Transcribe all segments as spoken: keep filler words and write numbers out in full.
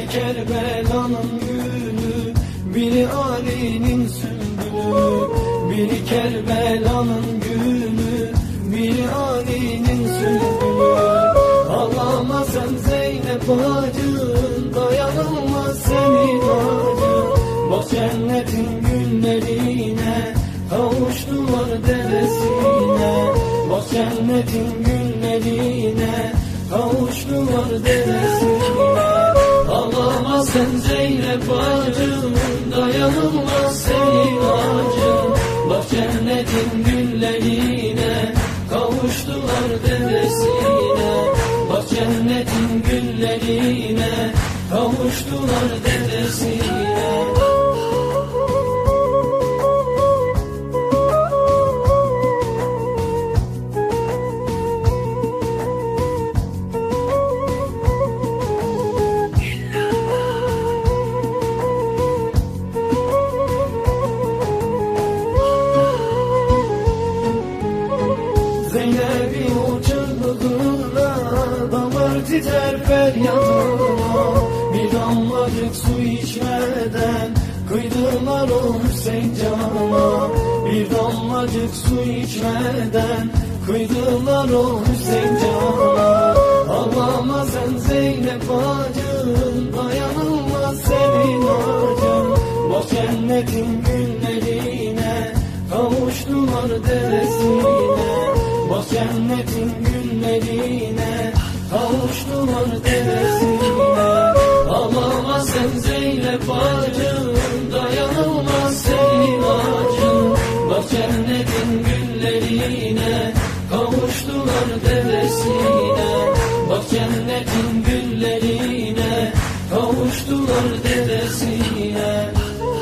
Kerbela'nın gülü, biri Ali'nin sümbülü. Biri Kerbela'nın gülü, biri Ali'nin sümbülü. Ağlama sen Zeynep bacın, dayanılmaz senin acın. Bak cennetin güllerine, kavuştular devesine. Bak cennetin güllerine, kavuştular devesine. Ağlama sen Zeynep bacım, dayanılmaz senin acın. Bak cennetin güllerine, kavuştular devesine. Bak cennetin güllerine, kavuştular devesine. Zeynep'in o çığlığına damar titrer feryadına. Bir damlacık su içmeden kıydılar o Hüseyin canına. Bir damlacık su içmeden kıydılar o Hüseyin canına. Ağlama sen Zeynep bacım, dayanılmaz senin acın. Bak cennetin güllerine, kavuştular devesine. Bak cennetin güllerine, kavuştular devesine. Ağlama sen Zeynep bacım, dayanılmaz senin acın. Bak cennetin güllerine, kavuştular devesine. Bak cennetin güllerine, kavuştular devesine.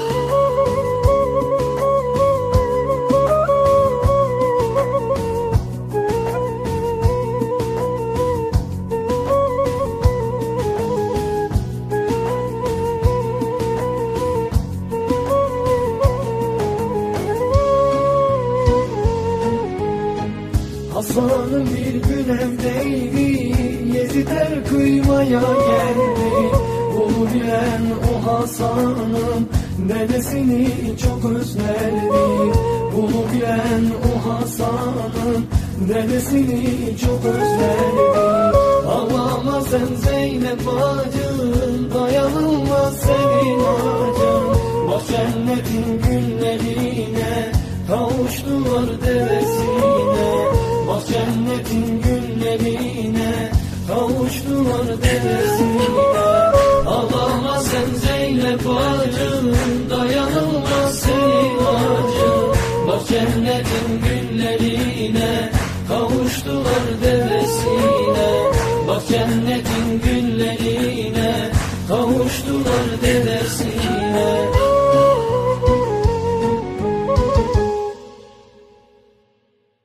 Hasan'ın bir gün evdeydi, Yezidler kıymaya geldi. Bunu bilen o Hasan'ın dedesini çok özlerdi. Bunu bilen o Hasan'ın dedesini çok özlerdi. Ağlama sen Zeynep bacım, dayanılmaz senin acın. Bak cennetin güllerine, kavuştular devesine. Bak cennetin güllerine, kavuştular devesine. Ağlama sen Zeynep bacım, dayanılmaz senin acın. Bak cennetin güllerine, kavuştular devesine. Bak cennetin güllerine, kavuştular devesine.